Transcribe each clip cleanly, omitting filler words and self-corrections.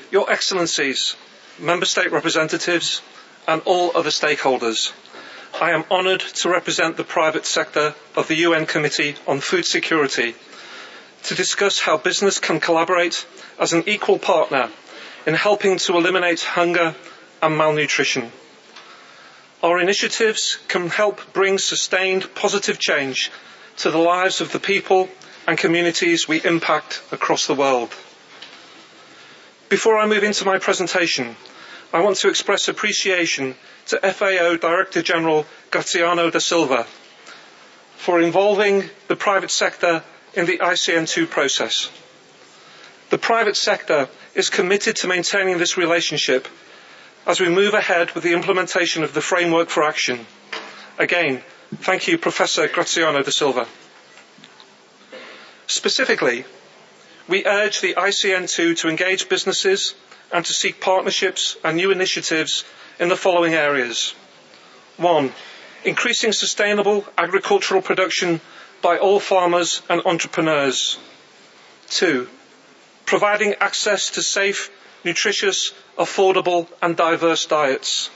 Your Excellencies, Member State representatives, and all other stakeholders, I am honoured to represent the private sector of the UN Committee on Food Security to discuss how business can collaborate as an equal partner in helping to eliminate hunger and malnutrition. Our initiatives can help bring sustained positive change to the lives of the people and communities we impact across the world. Before I move into my presentation, I want to express appreciation to FAO Director General Graziano da Silva for involving the private sector in the ICN2 process. The private sector is committed to maintaining this relationship as we move ahead with the implementation of the Framework for Action. Again, thank you, Professor Graziano da Silva. Specifically, we urge the ICN2 to engage businesses and to seek partnerships and new initiatives in the following areas. 1. Increasing sustainable agricultural production by all farmers and entrepreneurs. 2. Providing access to safe, nutritious, affordable and diverse diets.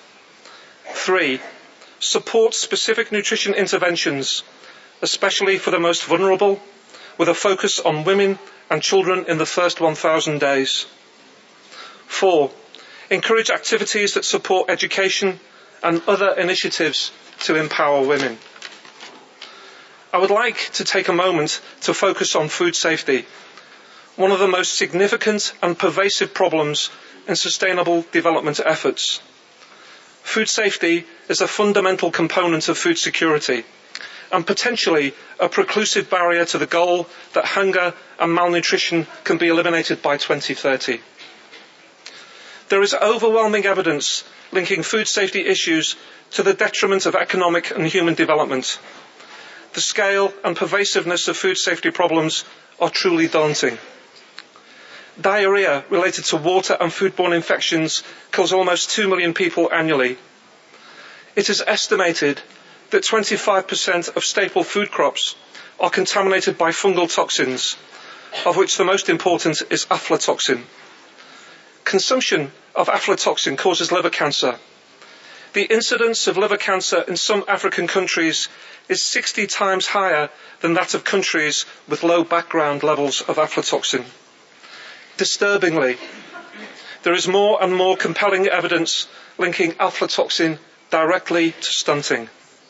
3. Support specific nutrition interventions, especially for the most vulnerable, with a focus on women and children in the first 1,000 days. 4. Encourage activities that support education and other initiatives to empower women. I would like to take a moment to focus on food safety, one of the most significant and pervasive problems in sustainable development efforts. Food safety is a fundamental component of food security and potentially a preclusive barrier to the goal that hunger and malnutrition can be eliminated by 2030. There is overwhelming evidence linking food safety issues to the detriment of economic and human development. The scale and pervasiveness of food safety problems are truly daunting. Diarrhea related to water and foodborne infections kills almost 2 million people annually. It is estimated that 25% of staple food crops are contaminated by fungal toxins, of which the most important is aflatoxin. Consumption of aflatoxin causes liver cancer. The incidence of liver cancer in some African countries is 60 times higher than that of countries with low background levels of aflatoxin. Disturbingly, there is more and more compelling evidence linking aflatoxin directly to stunting.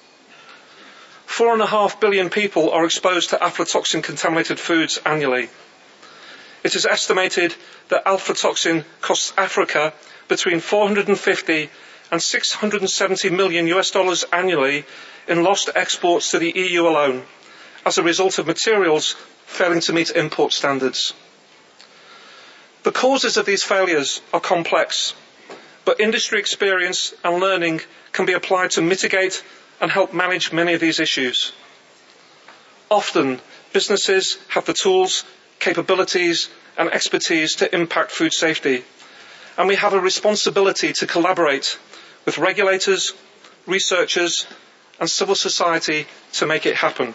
4.5 billion people are exposed to aflatoxin-contaminated foods annually. It is estimated that aflatoxin costs Africa between 450 and 670 million US dollars annually in lost exports to the EU alone, as a result of materials failing to meet import standards. The causes of these failures are complex, but industry experience and learning can be applied to mitigate and help manage many of these issues. Often, businesses have the tools, capabilities, and expertise to impact food safety, and we have a responsibility to collaborate with regulators, researchers, and civil society to make it happen.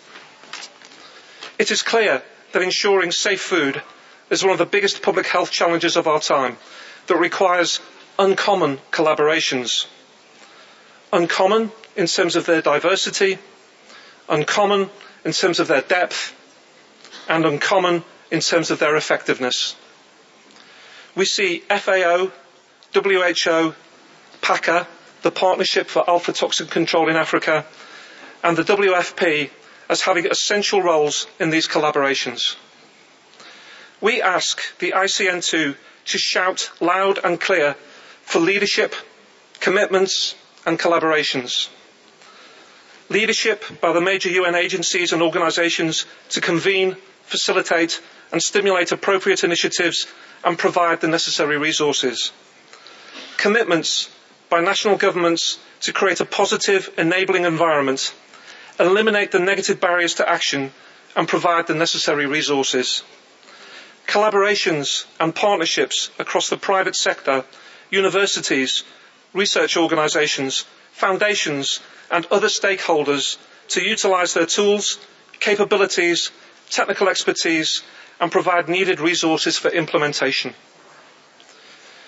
It is clear that ensuring safe food is one of the biggest public health challenges of our time that requires uncommon collaborations. Uncommon in terms of their diversity, uncommon in terms of their depth, and uncommon in terms of their effectiveness. We see FAO, WHO, PACA, the Partnership for Aflatoxin Control in Africa, and the WFP as having essential roles in these collaborations. We ask the ICN2 to shout loud and clear for leadership, commitments, and collaborations. Leadership by the major UN agencies and organisations to convene, facilitate, and stimulate appropriate initiatives and provide the necessary resources. Commitments by national governments to create a positive, enabling environment, eliminate the negative barriers to action, and provide the necessary resources. Collaborations and partnerships across the private sector, universities, research organisations, foundations, and other stakeholders to utilise their tools, capabilities, technical expertise, and provide needed resources for implementation.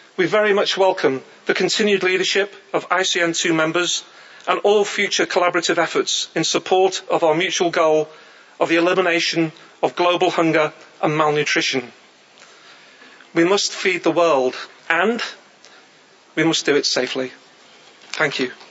We very much welcome the continued leadership of ICN2 members and all future collaborative efforts in support of our mutual goal of the elimination of global hunger and malnutrition. We must feed the world, and we must do it safely. Thank you.